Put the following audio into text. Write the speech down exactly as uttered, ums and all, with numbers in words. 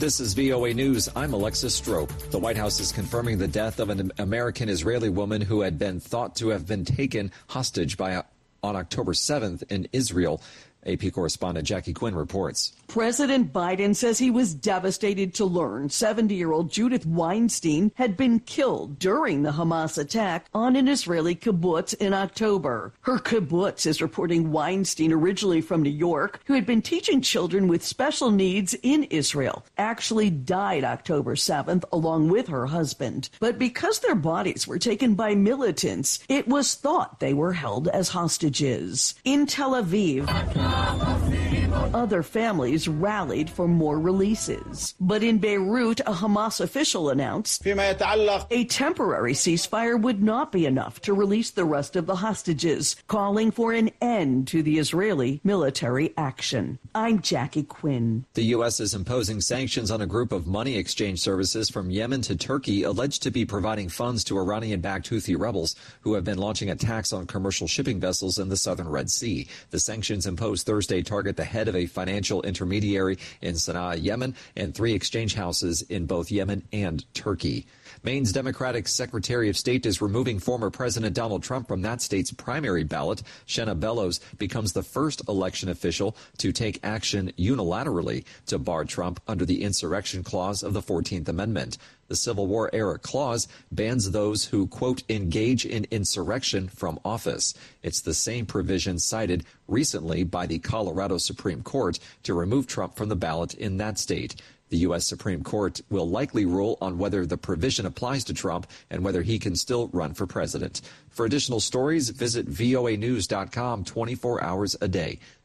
This is V O A News. I'm Alexis Strope. The White House is confirming the death of an American-Israeli woman who had been thought to have been taken hostage by on October seventh in Israel. A P correspondent Jackie Quinn reports. President Biden says he was devastated to learn seventy-year-old Judith Weinstein had been killed during the Hamas attack on an Israeli kibbutz in October. Her kibbutz is reporting Weinstein, originally from New York, who had been teaching children with special needs in Israel, actually died October seventh along with her husband. But because their bodies were taken by militants, it was thought they were held as hostages. In Tel Aviv, other families rallied for more releases. But in Beirut, a Hamas official announced a temporary ceasefire would not be enough to release the rest of the hostages, calling for an end to the Israeli military action. I'm Jackie Quinn. The U S is imposing sanctions on a group of money exchange services from Yemen to Turkey alleged to be providing funds to Iranian-backed Houthi rebels who have been launching attacks on commercial shipping vessels in the southern Red Sea. The sanctions imposed Thursday target the head of a financial intermediary in Sana'a, Yemen, and three exchange houses in both Yemen and Turkey. Maine's Democratic Secretary of State is removing former President Donald Trump from that state's primary ballot. Shenna Bellows becomes the first election official to take action unilaterally to bar Trump under the insurrection clause of the fourteenth Amendment. The Civil War-era clause bans those who, quote, engage in insurrection from office. It's the same provision cited recently by the Colorado Supreme Court to remove Trump from the ballot in that state. The U S Supreme Court will likely rule on whether the provision applies to Trump and whether he can still run for president. For additional stories, visit V O A news dot com twenty-four hours a day.